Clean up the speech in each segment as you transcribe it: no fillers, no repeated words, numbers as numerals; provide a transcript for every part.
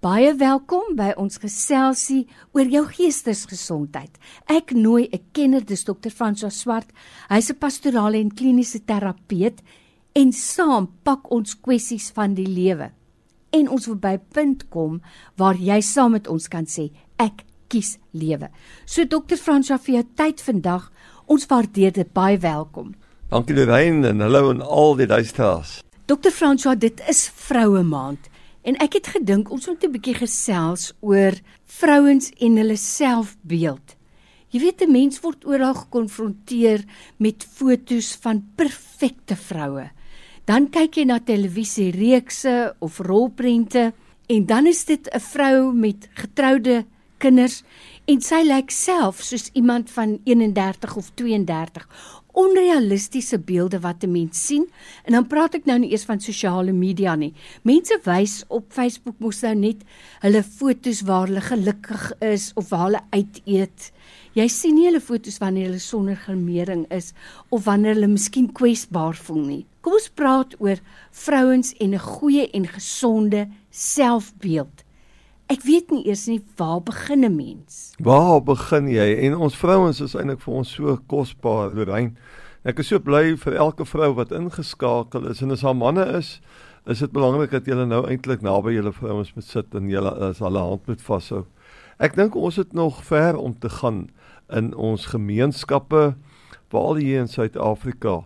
Baie welkom by ons geselsie oor jou geestesgesondheid. Ek nooi 'n kenner, dis Dr. Francois Swart. Hy's 'n pastorale en kliniese terapeut en saam pak ons kwessies van die lewe. En ons wil by 'n punt kom waar jy saam met ons kan sê, ek kies lewe. So Dr. Francois, vir jou tyd vandag, ons waardeer dit, baie welkom. Dankie Lorraine en hallo aan al die luisteraars. Dr. Francois, dit is Vroue Maand. En ek het gedink, ons moet 'n bietjie gesels oor vrouens en hulle selfbeeld. Jy weet, 'n mens word oral gekonfronteer met foto's van perfekte vroue. Dan kyk jy na televisiereekse of rolprente, en dan is dit 'n vrou met getroude kinders, en sy lyk self soos iemand van 31 of 32. Onrealistiese beelde wat 'n mens sien, en dan praat ek nou nie eers van sosiale media nie. Mense wys op Facebook mos nou net hulle foto's waar hulle gelukkig is, of waar hulle uit eet. Jy sien nie hulle foto's wanneer hulle sonder grimering is, of wanneer hulle miskien kwesbaar voel nie. Kom ons praat oor vrouens en 'n goeie en gesonde selfbeeld. Ek weet nie eers nie, waar begin 'n mens? Waar begin jy? En ons vrouens is eintlik vir ons so kosbaar, Lorraine. Ek is so bly vir elke vrou wat ingeskakel is, en as haar manne is dit belangrik dat julle nou eintlik naby julle vrouens moet sit en julle as hulle hand moet vashou. Ek dink ons het nog ver om te gaan in ons gemeenskappe, veral hier in Suid-Afrika,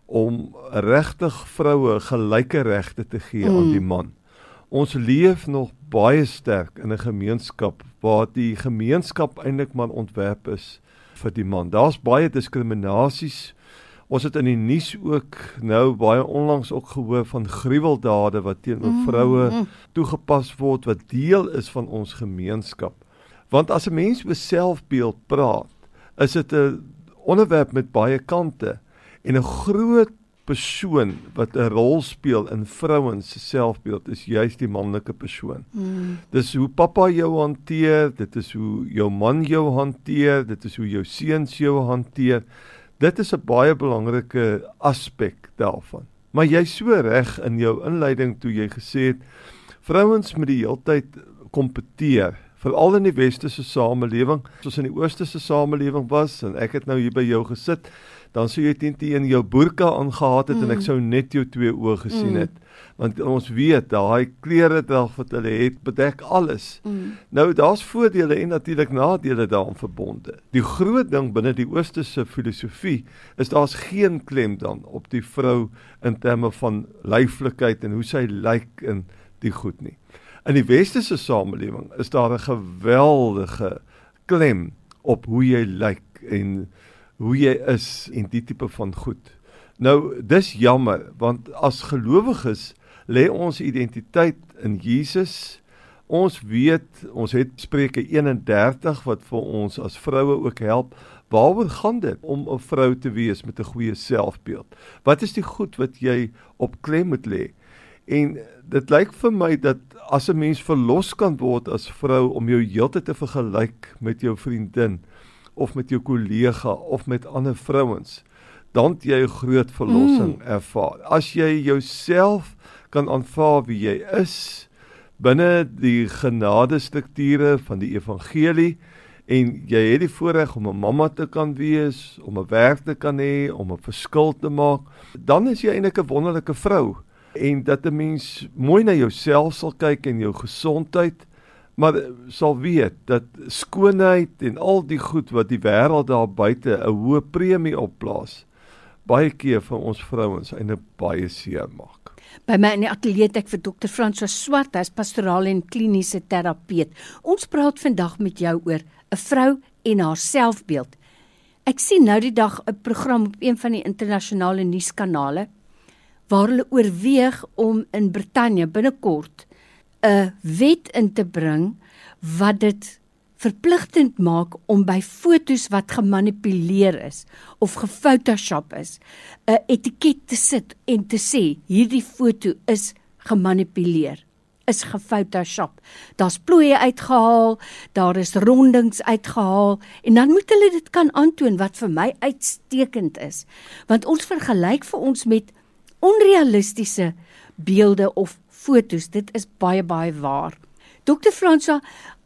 om regtig vroue gelyke regte te gee aan die man. Ons leef nog baie sterk in 'n gemeenskap waar die gemeenskap eintlik maar ontwerp is vir die man. Daar's baie diskriminasies. Ons het in die nuus ook nou baie onlangs ook gehoor van gruweldade wat teenoor vroue toegepas word, wat deel is van ons gemeenskap. Want as 'n mens oor selfbeeld praat, is dit 'n onderwerp met baie kante, en 'n groot persoon wat 'n rol speel in vrouens se selfbeeld is juist die manlike persoon. Dis hoe pappa jou hanteer, dit is hoe jou man jou hanteer, dit is hoe jou seuns jou hanteer. Dit is 'n baie belangrike aspek daarvan. Maar jy's so reg in jou inleiding toe jy gesê het, vrouens moet die heeltyd kompeteer, veral in die westerse samelewing. Soos in die oosterse samelewing was, en ek het nou hier by jou gesit, dan sou jy teen jou boerka aangehad het, en ek sou net jou 2 oë gesien het. Want ons weet, daai klere wat hulle het, bedek alles. Nou, daar's voordele en natuurlik nadele daaraan verbonde. Die groot ding binne die oosterse filosofie is daar's geen klem dan op die vrou in terme van lyflikheid en hoe sy lyk en die goed nie. In die westerse samelewing is daar 'n geweldige klem op hoe jy lyk en hoe jy is en die tipe van goed. Nou, dis jammer, want as gelowiges lê ons identiteit in Jesus. Ons weet, ons het Spreuke 31 wat vir ons as vroue ook help. Waaroor gaan dit om 'n vrou te wees met 'n goeie selfbeeld? Wat is die goed wat jy op klem moet lê? En dit lyk vir my dat as 'n mens verlos kan word as vrou om jou heeltyd te vergelyk met jou vriendin, of met jou kollega, of met ander vrouens, dan het jy 'n groot verlossing ervaar. As jy jouself kan aanvaar wie jy is, binne die genadestrukture van die evangelie, en jy het die voorreg om 'n mamma te kan wees, om 'n werk te kan hê, om 'n verskil te maak, dan is jy eintlik 'n wonderlike vrou. En dat 'n mens mooi na jouself sal kyk en jou gesondheid, maar sal weet dat skoonheid en al die goed wat die wêreld daar buite 'n hoë premie opplaas, baie keer vir ons vrouens eintlik baie seer maak. By my in die ateljee het ek vir Dr. Francois Swart, hy is pastorale en kliniese terapeut. Ons praat vandag met jou oor 'n vrou en haar selfbeeld. Ek sien nou die dag 'n program op een van die internasionale nuuskanale, waar hulle oorweeg om in Brittanje binnekort 'n wet in te bring wat dit verpligtend maak om by foto's wat gemanipuleer is of gefotoshop is, 'n etiket te sit en te sê, hierdie foto is gemanipuleer, is gefotoshop. Daar's plooie uitgehaal, daar is rondings uitgehaal, en dan moet hulle dit kan aantoon, wat vir my uitstekend is. Want ons vergelyk vir ons met onrealistiese beelde of foto's, dit is baie, baie waar. Dr. Fransja,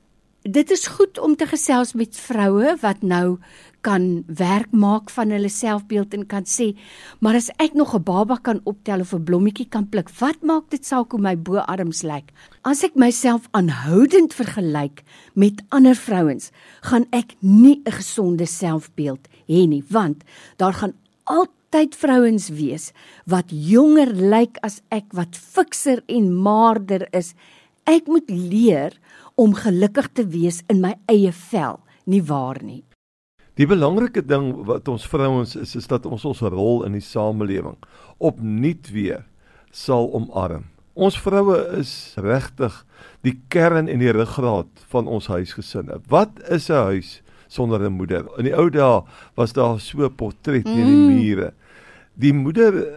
dit is goed om te gesels met vroue wat nou kan werk maak van hulle selfbeeld en kan sê, maar as ek nog 'n baba kan optel of 'n blommetjie kan pluk, wat maak dit saak hoe my boarms lyk? As ek myself aanhoudend vergelyk met ander vrouens, gaan ek nie 'n gesonde selfbeeld hê nie, want daar gaan altyd vrouens wees wat jonger lyk as ek, wat fikser en maarder is. Ek moet leer om gelukkig te wees in my eie vel, nie waar nie? Die belangrike ding wat ons vrouens is dat ons rol in die samelewing opnuut weer sal omarm. Ons vroue is regtig die kern en die ruggraat van ons huisgesinne. Wat is 'n huis sonder 'n moeder? In die ou dae was daar so 'n portret teen die mure. Die moeder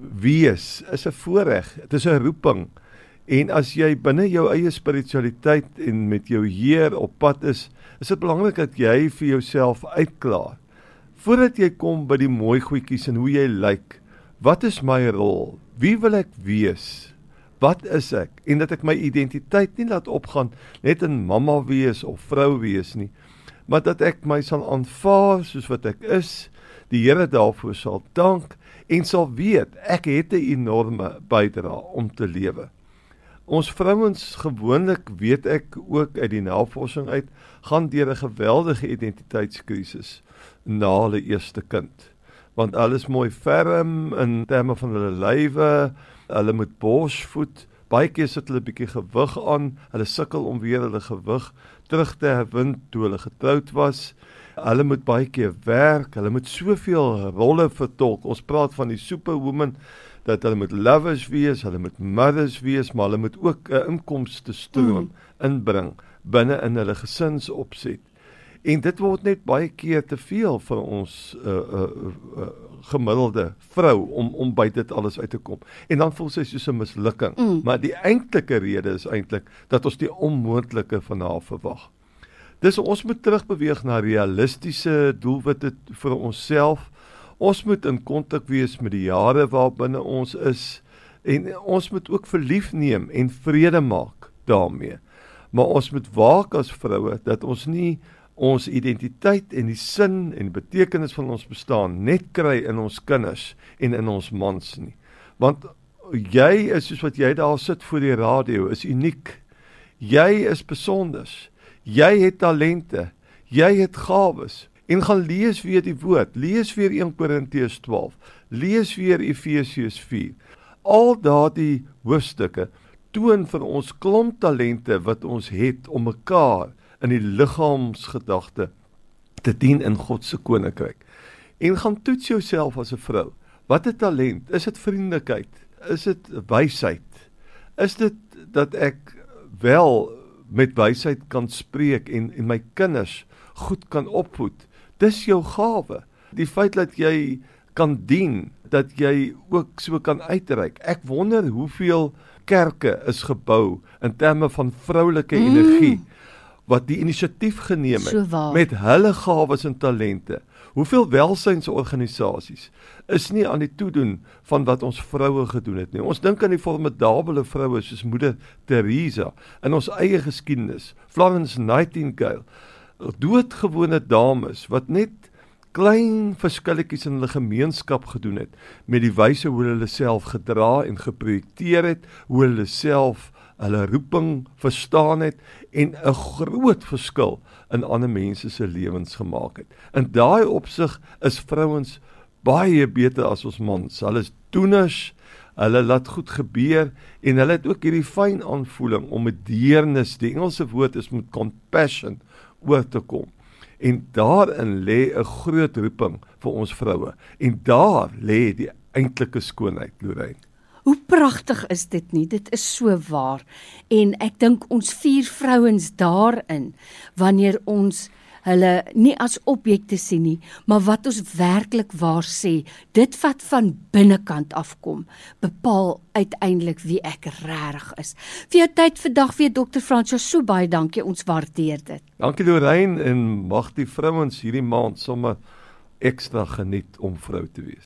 wees is 'n voorreg, dit is 'n roeping. En as jy binne jou eie spiritualiteit en met jou Heer op pad is dit belangrik dat jy vir jouself uitklaar. Voordat jy kom by die mooi goedjies en hoe jy lyk, wat is my rol? Wie wil ek wees? Wat is ek? En dat ek my identiteit nie laat opgaan net in mamma wees of vrou wees nie, maar dat ek my sal aanvaar soos wat ek is, die Here daarvoor sal dank en sal weet, ek het 'n enorme bydrae om te lewe. Ons vrouens gewoonlik, weet ek ook uit die navorsing uit, gaan deur 'n geweldige identiteitskrisis na hulle eerste kind. Want alles mooi ferm in terme van hulle lywe, hulle moet borsvoed, baie keer sit hulle 'n bietjie gewig aan, hulle sukkel om weer hulle gewig terug te herwin toe hulle getroud was. Hulle moet baie keer werk, hulle moet soveel rolle vertolk. Ons praat van die superwoman, dat hulle moet lovers wees, hulle moet mothers wees, maar hulle moet ook 'n inkomste stroom inbring binne in hulle gesinsopset. En dit word net baie keer te veel vir ons gemiddelde vrou om by dit alles uit te kom. En dan voel sy soos 'n mislukking. Maar die eintlike rede is eintlik dat ons die onmoontlike van haar verwag. Dus ons moet terugbeweeg na realistiese doelwitte vir onsself. Ons moet in kontak wees met die jare waarbinne ons is en ons moet ook verlief neem en vrede maak daarmee. Maar ons moet waak as vroue dat ons nie ons identiteit en die sin en die betekenis van ons bestaan net kry in ons kinders en in ons mans nie. Want jy is soos wat jy daar sit voor die radio, is uniek. Jy is besonders. Jy het talente. Jy het gawes. En gaan lees weer die woord, lees weer 1 Korintiërs 12, lees weer Efesiërs 4. Al daardie hoofstukke toon vir ons klomp talente wat ons het om mekaar in die liggaamsgedagte te dien in God se koninkryk. En gaan toets jouself as 'n vrou. Wat 'n talent? Is dit vriendelikheid? Is dit wysheid? Is dit dat ek wel met wysheid kan spreek en my kinders goed kan opvoed? Dis jou gawe. Die feit dat jy kan dien, dat jy ook so kan uitreik. Ek wonder hoeveel kerke is gebou in terme van vroulike energie, wat die inisiatief geneem het met hulle gawes en talente. Hoeveel welsynsorganisasies is nie aan die toedoen van wat ons vroue gedoen het nie. Ons dink aan die formidabele vroue soos Moeder Teresa in ons eie geskiedenis, Florence Nightingale, doodgewone dames wat net klein verskilletjies in hulle gemeenskap gedoen het met die wyse hoe hulle self gedra en geprojekteer het, hoe hulle self hulle roeping verstaan het en 'n groot verskil in ander mense se lewens gemaak het. In daai opsig is vrouens baie beter as ons mans. Hulle is doeners, hulle laat goed gebeur en hulle het ook hierdie fyn aanvoeling om met deernis, die Engelse woord is met compassion, oor te kom. En daarin lê 'n groot roeping vir ons vroue. En daar lê die eintlike skoonheid, Lorraine. Hoe pragtig is dit nie? Dit is so waar. En ek dink ons vier vrouens daarin, wanneer ons hulle nie as objekte sien nie, maar wat ons werklik waar sê, dit wat van binnekant afkom, bepaal uiteindelik wie ek regtig is. Vir jou tyd vandag weer Dr. Fransja, so baie dankie, ons waardeer dit. Dankie Lorraine, en mag die vrouens hierdie maand sommer ekstra geniet om vrou te wees.